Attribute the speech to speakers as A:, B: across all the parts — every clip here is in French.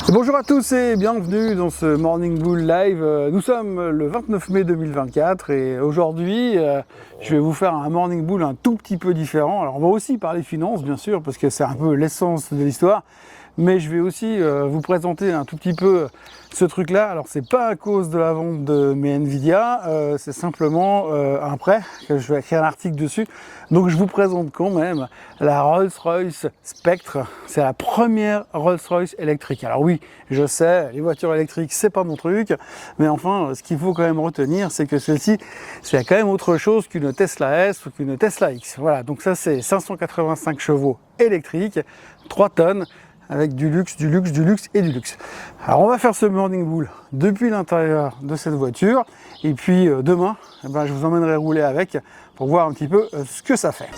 A: Bonjour à tous et bienvenue dans ce Morning Bull Live. Nous sommes le 29 mai 2024 et aujourd'hui je vais vous faire un Morning Bull un tout petit peu différent. Alors on va aussi parler finances bien sûr parce que c'est un peu l'essence de l'histoire, mais je vais aussi vous présenter un tout petit peu ce truc là. Alors c'est pas à cause de la vente de mes Nvidia, c'est simplement un prêt que je vais écrire un article dessus. Donc je vous présente quand même la Rolls-Royce Spectre. C'est la première Rolls-Royce électrique. Alors oui, je sais, les voitures électriques c'est pas mon truc, mais enfin ce qu'il faut quand même retenir, c'est que celle-ci c'est quand même autre chose qu'une Tesla S ou qu'une Tesla X. Voilà, donc ça c'est 585 chevaux électriques, 3 tonnes, avec du luxe, du luxe, du luxe et du luxe. Alors on va faire ce Morning Bull depuis l'intérieur de cette voiture, et puis demain, je vous emmènerai rouler avec pour voir un petit peu ce que ça fait.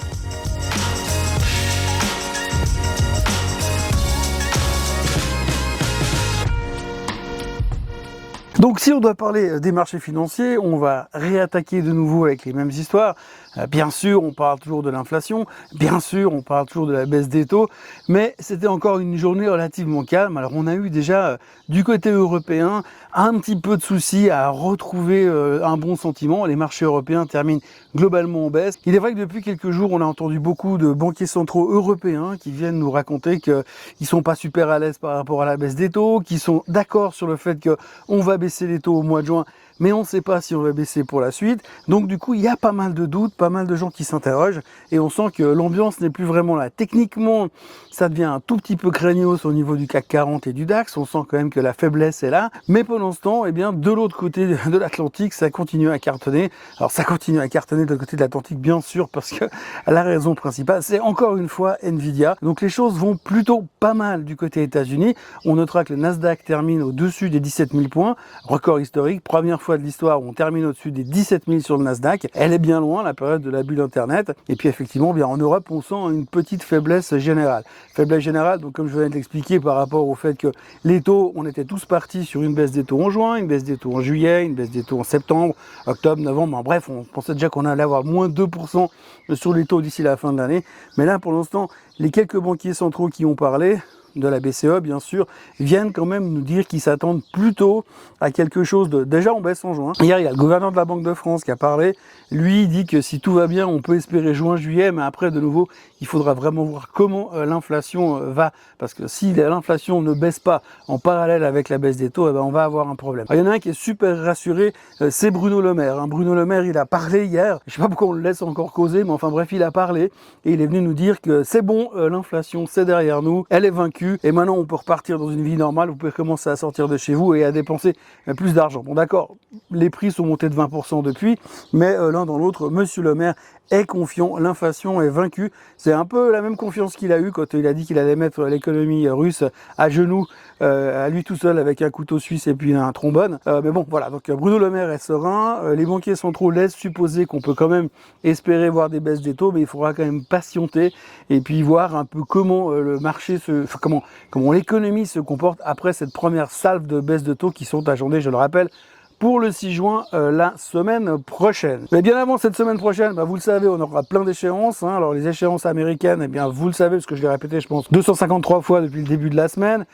A: Donc si on doit parler des marchés financiers, on va réattaquer de nouveau avec les mêmes histoires. Bien sûr, on parle toujours de l'inflation, bien sûr, on parle toujours de la baisse des taux, mais c'était encore une journée relativement calme. Alors on a eu déjà du côté européen un petit peu de soucis à retrouver un bon sentiment. Les marchés européens terminent globalement en baisse. Il est vrai que depuis quelques jours, on a entendu beaucoup de banquiers centraux européens qui viennent nous raconter qu'ils sont pas super à l'aise par rapport à la baisse des taux, qu'ils sont d'accord sur le fait qu'on va baisser les taux au mois de juin, mais on ne sait pas si on va baisser pour la suite. Donc du coup, il y a pas mal de doutes, pas mal de gens qui s'interrogent, et on sent que l'ambiance n'est plus vraiment là. Techniquement, ça devient un tout petit peu craignos au niveau du CAC 40 et du DAX. On sent quand même que la faiblesse est là. Mais pendant ce temps, eh bien, de l'autre côté de l'Atlantique, ça continue à cartonner. Alors ça continue à cartonner de l'autre côté de l'Atlantique, bien sûr, parce que la raison principale, c'est encore une fois Nvidia. Donc les choses vont plutôt pas mal du côté États-Unis. On notera que le Nasdaq termine au-dessus des 17 000 points, record historique, première fois de l'histoire où on termine au-dessus des 17 000 sur le Nasdaq. Elle est bien loin, la période de la bulle Internet. Et puis effectivement, bien en Europe, on sent une petite faiblesse générale. Faiblesse générale, donc comme je viens de l'expliquer par rapport au fait que les taux, on était tous partis sur une baisse des taux en juin, une baisse des taux en juillet, une baisse des taux en septembre, octobre, novembre, bref, on pensait déjà qu'on allait avoir moins 2% sur les taux d'ici la fin de l'année. Mais là, pour l'instant, les quelques banquiers centraux qui ont parlé, de la BCE bien sûr, viennent quand même nous dire qu'ils s'attendent plutôt à quelque chose de... Déjà on baisse en juin. Hier il y a le gouverneur de la Banque de France qui a parlé, lui il dit que si tout va bien on peut espérer juin-juillet, mais après de nouveau il faudra vraiment voir comment l'inflation va, parce que si l'inflation ne baisse pas en parallèle avec la baisse des taux, on va avoir un problème. Alors, il y en a un qui est super rassuré, c'est Bruno Le Maire. Bruno Le Maire il a parlé hier, je sais pas pourquoi on le laisse encore causer, mais enfin bref il a parlé et il est venu nous dire que c'est bon, l'inflation c'est derrière nous, elle est vaincue. Et maintenant on peut repartir dans une vie normale, vous pouvez commencer à sortir de chez vous et à dépenser plus d'argent. Bon d'accord, les prix sont montés de 20% depuis, mais l'un dans l'autre, monsieur le maire est confiant, l'inflation est vaincue. C'est un peu la même confiance qu'il a eu quand il a dit qu'il allait mettre l'économie russe à genoux, à lui tout seul avec un couteau suisse et puis un trombone. Mais bon voilà, donc Bruno Le Maire est serein, les banquiers centraux laissent supposer qu'on peut quand même espérer voir des baisses des taux, mais il faudra quand même patienter et puis voir un peu comment le marché comment l'économie se comporte après cette première salve de baisse de taux qui sont agendées, je le rappelle, pour le 6 juin, la semaine prochaine. Mais bien avant cette semaine prochaine, vous le savez, on aura plein d'échéances. Alors les échéances américaines, eh bien vous le savez, parce que je l'ai répété, je pense, 253 fois depuis le début de la semaine.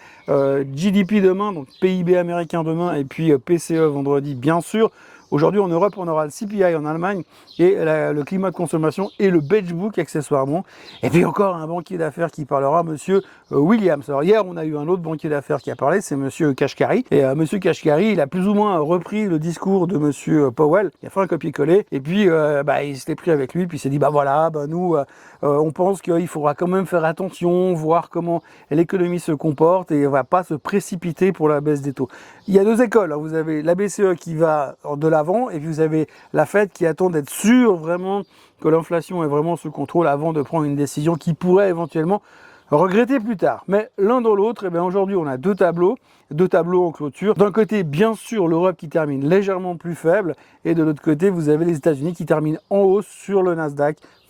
A: GDP demain, donc PIB américain demain, et puis PCE vendredi, bien sûr. Aujourd'hui en Europe, on aura le CPI en Allemagne et le climat de consommation et le Benchmark accessoirement. Et puis encore un banquier d'affaires qui parlera, monsieur Williams. Alors hier, on a eu un autre banquier d'affaires qui a parlé, c'est monsieur Kashkari. Et monsieur Kashkari, il a plus ou moins repris le discours de monsieur Powell. Il a fait un copier-coller et puis il s'était pris avec lui. Puis il s'est dit, nous, on pense qu'il faudra quand même faire attention, voir comment l'économie se comporte et on va pas se précipiter pour la baisse des taux. Il y a deux écoles. Vous avez la BCE qui va de l'avant et puis vous avez la Fed qui attend d'être sûr vraiment que l'inflation est vraiment sous contrôle avant de prendre une décision qui pourrait éventuellement regretter plus tard. Mais l'un dans l'autre, aujourd'hui on a deux tableaux en clôture. D'un côté, bien sûr, l'Europe qui termine légèrement plus faible et de l'autre côté, vous avez les États-Unis qui terminent en hausse sur le Nasdaq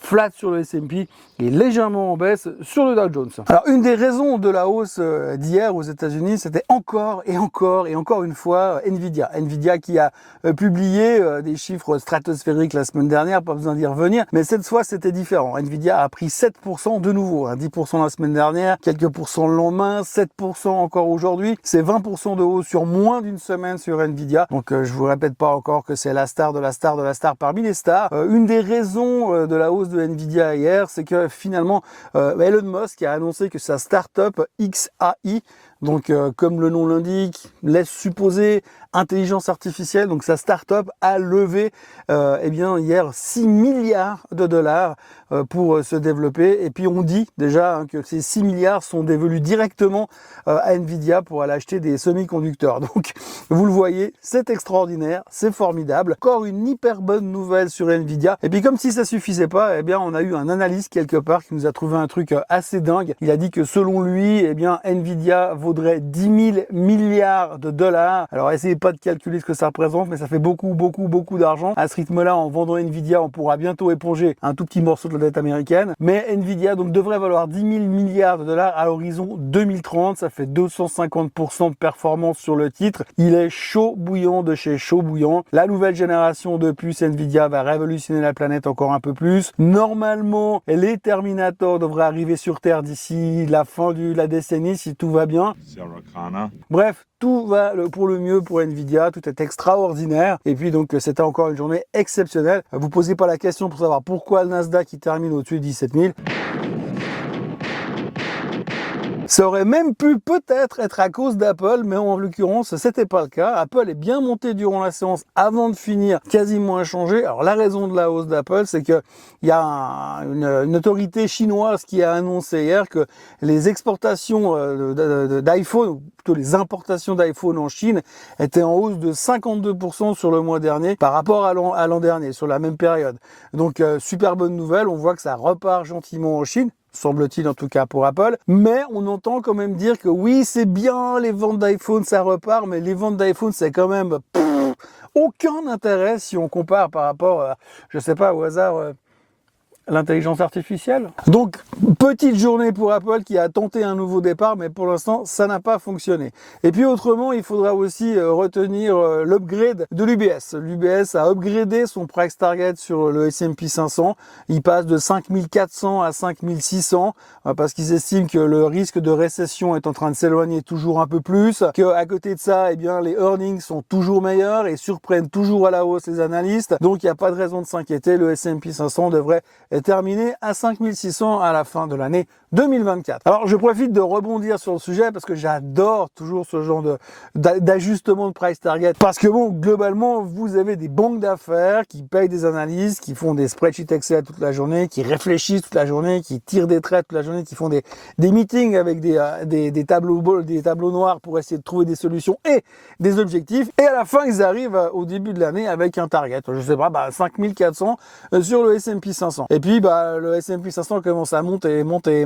A: flat sur le S&P et légèrement en baisse sur le Dow Jones. Alors une des raisons de la hausse d'hier aux États-Unis, c'était encore une fois Nvidia. Nvidia qui a publié des chiffres stratosphériques la semaine dernière, pas besoin d'y revenir, mais cette fois c'était différent. Nvidia a pris 7% de nouveau, 10% la semaine dernière, quelques pourcents le lendemain, 7% encore aujourd'hui. C'est 20% de hausse sur moins d'une semaine sur Nvidia. Donc je vous répète pas encore que c'est la star de la star de la star parmi les stars. Une des raisons de la hausse de Nvidia hier, c'est que finalement Elon Musk a annoncé que sa startup XAI, donc comme le nom l'indique, laisse supposer intelligence artificielle, donc sa start-up a levé hier 6 milliards de dollars pour se développer. Et puis on dit déjà que ces 6 milliards sont dévolus directement à Nvidia pour aller acheter des semi-conducteurs. Donc vous le voyez, c'est extraordinaire, c'est formidable. Encore une hyper bonne nouvelle sur Nvidia. Et puis comme si ça suffisait pas, on a eu un analyste quelque part qui nous a trouvé un truc assez dingue. Il a dit que selon lui, Nvidia vaudrait 10 000 milliards de dollars. Alors essayez pas de calculer ce que ça représente, mais ça fait beaucoup d'argent. À ce rythme-là, en vendant Nvidia, on pourra bientôt éponger un tout petit morceau de la dette américaine. Mais Nvidia donc devrait valoir 10 000 milliards de dollars à l'horizon 2030. Ça fait 250% de performance sur le titre. Il est chaud bouillant de chez chaud bouillant. La nouvelle génération de puces Nvidia va révolutionner la planète encore un peu plus. Normalement, les Terminators devraient arriver sur Terre d'ici la fin de la décennie si tout va bien. Bref, tout va pour le mieux pour Nvidia, tout est extraordinaire. Et puis donc c'était encore une journée exceptionnelle. Vous posez pas la question pour savoir pourquoi le Nasdaq qui termine au-dessus de 17 000. Ça aurait même pu peut-être être à cause d'Apple, mais en l'occurrence, c'était pas le cas. Apple est bien monté durant la séance avant de finir quasiment inchangé. Alors la raison de la hausse d'Apple, c'est que il y a une autorité chinoise qui a annoncé hier que les exportations d'iPhone, ou plutôt les importations d'iPhone en Chine, étaient en hausse de 52% sur le mois dernier par rapport à l'an dernier, sur la même période. Donc super bonne nouvelle, on voit que ça repart gentiment en Chine. Semble-t-il en tout cas pour Apple, mais on entend quand même dire que oui c'est bien les ventes d'iPhone ça repart, mais les ventes d'iPhone c'est quand même aucun intérêt si on compare par rapport à, je sais pas au hasard, l'intelligence artificielle. Donc, petite journée pour Apple qui a tenté un nouveau départ, mais pour l'instant, ça n'a pas fonctionné. Et puis autrement, il faudra aussi retenir l'upgrade de l'UBS. L'UBS a upgradé son price target sur le S&P 500. Il passe de 5400 à 5600 parce qu'ils estiment que le risque de récession est en train de s'éloigner toujours un peu plus, qu'à côté de ça, les earnings sont toujours meilleurs et surprennent toujours à la hausse les analystes. Donc, il n'y a pas de raison de s'inquiéter. Le S&P 500 devrait est terminé à 5600 à la fin de l'année 2024. Alors je profite de rebondir sur le sujet parce que j'adore toujours ce genre d'ajustement de price target, parce que bon, globalement vous avez des banques d'affaires qui payent des analyses, qui font des spreadsheets Excel toute la journée, qui réfléchissent toute la journée, qui tirent des traits toute la journée, qui font des meetings avec des tableaux noirs pour essayer de trouver des solutions et des objectifs, et à la fin ils arrivent au début de l'année avec un target, je sais pas, 5400 sur le S&P 500. Et puis le S&P 500 commence à monter.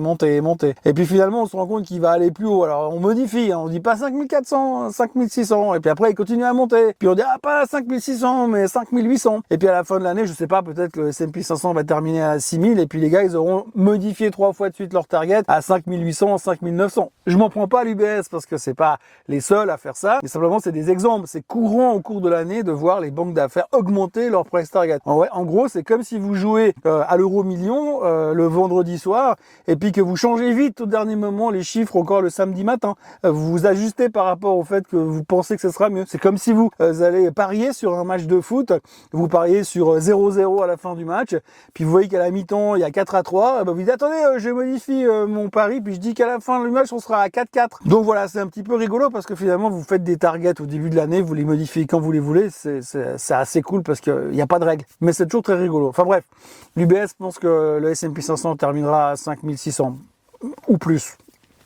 A: Et puis finalement on se rend compte qu'il va aller plus haut. Alors on modifie, on dit pas 5400, 5600. Et puis après il continue à monter. Puis on dit pas 5600 mais 5800. Et puis à la fin de l'année, je sais pas, peut-être que le S&P 500 va terminer à 6000 et puis les gars ils auront modifié 3 fois de suite leur target à 5800, 5900. Je m'en prends pas à l'UBS parce que c'est pas les seuls à faire ça, mais simplement c'est des exemples. C'est courant au cours de l'année de voir les banques d'affaires augmenter leur price target. En gros, c'est comme si vous jouez à l'euro million le vendredi soir et puis que vous changez vite au dernier moment les chiffres encore le samedi matin. Vous vous ajustez par rapport au fait que vous pensez que ce sera mieux. C'est comme si vous allez parier sur un match de foot, vous pariez sur 0-0 à la fin du match, puis vous voyez qu'à la mi-temps il y a 4-3, vous dites attendez, je modifie mon pari, puis je dis qu'à la fin du match on sera à 4-4. Donc voilà, c'est un petit peu rigolo parce que finalement vous faites des targets au début de l'année, vous les modifiez quand vous les voulez, c'est assez cool parce qu'il n'y a pas de règles, mais c'est toujours très rigolo. Enfin bref, l'UBS pense que le S&P 500 terminera à 5600 ou plus.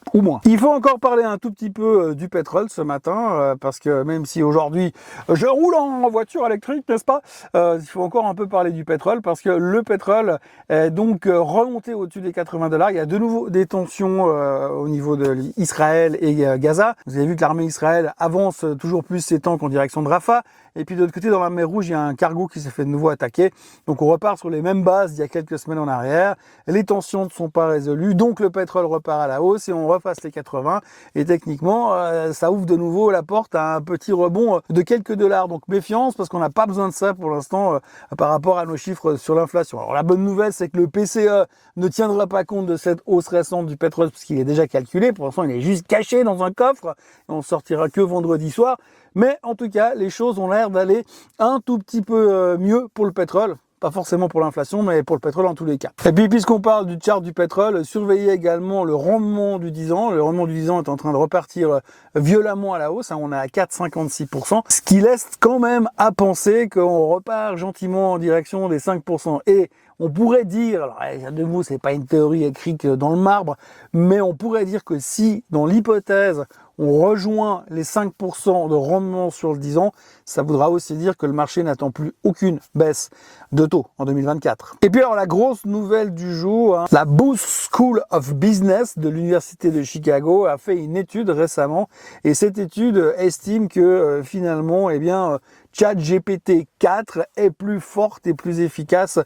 A: ou moins. Il faut encore parler un tout petit peu du pétrole ce matin, parce que même si aujourd'hui je roule en voiture électrique, n'est-ce pas, il faut encore un peu parler du pétrole, parce que le pétrole est donc remonté au-dessus des 80 $. Il y a de nouveau des tensions au niveau de Israël et Gaza. Vous avez vu que l'armée israélienne avance toujours plus ses tanks en direction de Rafah. Et puis de l'autre côté, dans la mer Rouge, il y a un cargo qui s'est fait de nouveau attaquer. Donc on repart sur les mêmes bases d'il y a quelques semaines en arrière. Les tensions ne sont pas résolues, donc le pétrole repart à la hausse et on refasse les 80. Et techniquement, ça ouvre de nouveau la porte à un petit rebond de quelques dollars. Donc méfiance, parce qu'on n'a pas besoin de ça pour l'instant par rapport à nos chiffres sur l'inflation. Alors la bonne nouvelle, c'est que le PCE ne tiendra pas compte de cette hausse récente du pétrole, puisqu'il est déjà calculé. Pour l'instant, il est juste caché dans un coffre. Et on sortira que vendredi soir. Mais en tout cas, les choses ont l'air d'aller un tout petit peu mieux pour le pétrole. Pas forcément pour l'inflation, mais pour le pétrole en tous les cas. Et puis, puisqu'on parle du chart du pétrole, surveillez également le rendement du 10 ans. Le rendement du 10 ans est en train de repartir violemment à la hausse. On est à 4,56%. Ce qui laisse quand même à penser qu'on repart gentiment en direction des 5%. Et on pourrait dire, alors de vous, c'est pas une théorie écrite dans le marbre, mais on pourrait dire que si, dans l'hypothèse, on rejoint les 5% de rendement sur le 10 ans, ça voudra aussi dire que le marché n'attend plus aucune baisse de taux en 2024. Et puis alors la grosse nouvelle du jour, la Booth School of Business de l'Université de Chicago a fait une étude récemment, et cette étude estime que finalement, eh bien, ChatGPT 4 est plus forte et plus efficace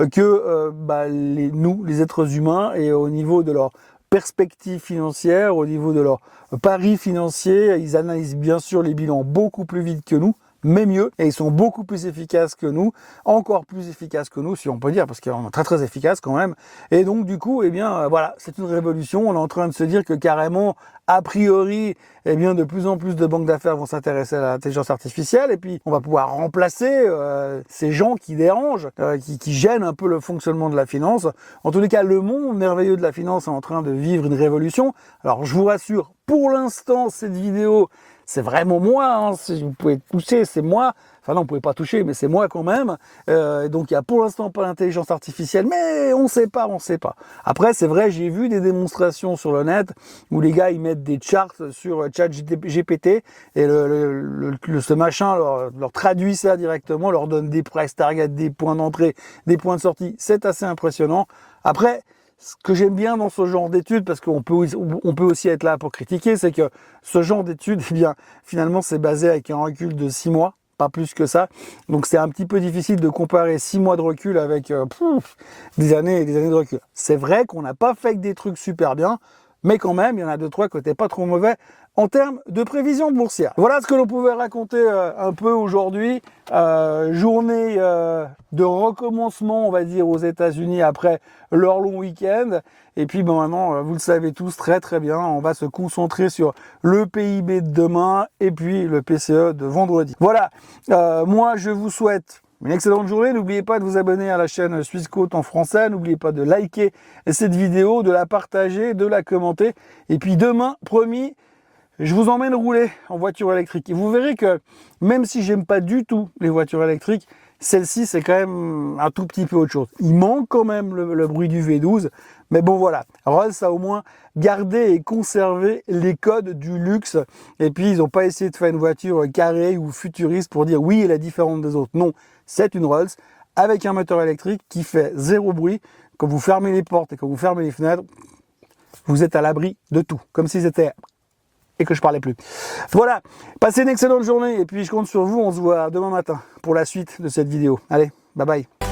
A: que nous, les êtres humains, et au niveau de leur perspectives financières, au niveau de leurs paris financiers. Ils analysent bien sûr les bilans beaucoup plus vite que nous, mais mieux, et ils sont beaucoup plus efficaces que nous, encore plus efficaces que nous, si on peut dire, parce qu'on est très très efficaces quand même. Et donc du coup, eh bien voilà, c'est une révolution. On est en train de se dire que carrément, a priori, eh bien de plus en plus de banques d'affaires vont s'intéresser à l'intelligence artificielle, et puis on va pouvoir remplacer ces gens qui dérangent, qui gênent un peu le fonctionnement de la finance. En tous les cas, le monde merveilleux de la finance est en train de vivre une révolution. Alors je vous rassure, pour l'instant, cette vidéo, c'est vraiment moi, hein. Si vous pouvez toucher, c'est moi. Enfin non, vous pouvez pas toucher, mais c'est moi quand même. Donc il y a pour l'instant pas d'intelligence artificielle, mais on sait pas. Après, c'est vrai, j'ai vu des démonstrations sur le net où les gars ils mettent des charts sur ChatGPT et ce machin leur traduit ça directement, leur donne des price targets, des points d'entrée, des points de sortie. C'est assez impressionnant. Après, ce que j'aime bien dans ce genre d'études, parce qu'on peut aussi être là pour critiquer, c'est que ce genre d'études, eh bien, finalement, c'est basé avec un recul de 6 mois, pas plus que ça. Donc c'est un petit peu difficile de comparer 6 mois de recul avec des années et des années de recul. C'est vrai qu'on n'a pas fait que des trucs super bien, mais quand même, il y en a 2-3 qui n'étaient pas trop mauvais en termes de prévision boursière. Voilà ce que l'on pouvait raconter un peu aujourd'hui. Journée de recommencement, on va dire, aux États-Unis après leur long week-end. Et puis maintenant, vous le savez tous très très bien, on va se concentrer sur le PIB de demain et puis le PCE de vendredi. Voilà, moi je vous souhaite une excellente journée. N'oubliez pas de vous abonner à la chaîne Suisse Côte en français. N'oubliez pas de liker cette vidéo, de la partager, de la commenter. Et puis demain, promis, je vous emmène rouler en voiture électrique. Et vous verrez que même si j'aime pas du tout les voitures électriques, celle-ci c'est quand même un tout petit peu autre chose. Il manque quand même le bruit du V12. Mais bon voilà, Rolls a au moins gardé et conservé les codes du luxe. Et puis ils n'ont pas essayé de faire une voiture carrée ou futuriste pour dire oui, elle est différente des autres. Non, c'est une Rolls avec un moteur électrique qui fait zéro bruit. Quand vous fermez les portes et quand vous fermez les fenêtres, vous êtes à l'abri de tout. Comme si c'était... et que je parlais plus. Voilà, passez une excellente journée et puis je compte sur vous. On se voit demain matin pour la suite de cette vidéo. Allez, bye bye.